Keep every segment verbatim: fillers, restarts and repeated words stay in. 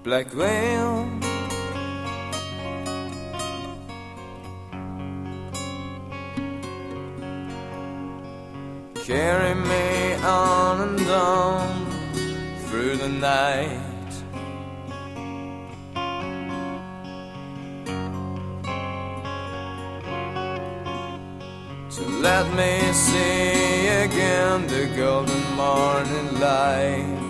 black veil. Carry me on and on through the night. So let me see again the golden morning light.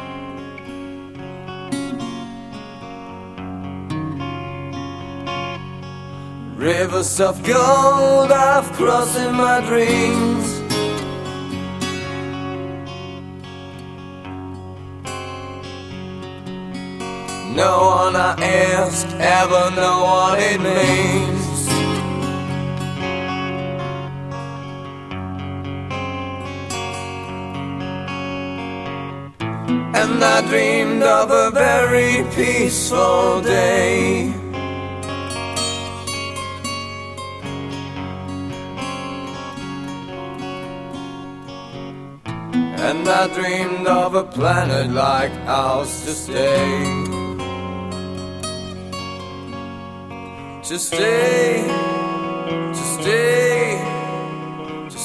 Rivers of gold I've crossed in my dreams. No one I ask ever know what it means. And I dreamed of a very peaceful day. And I dreamed of a planet like ours to stay. To stay, to stay, to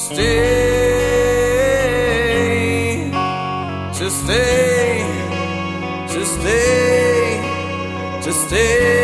stay, to stay, to stay, to stay.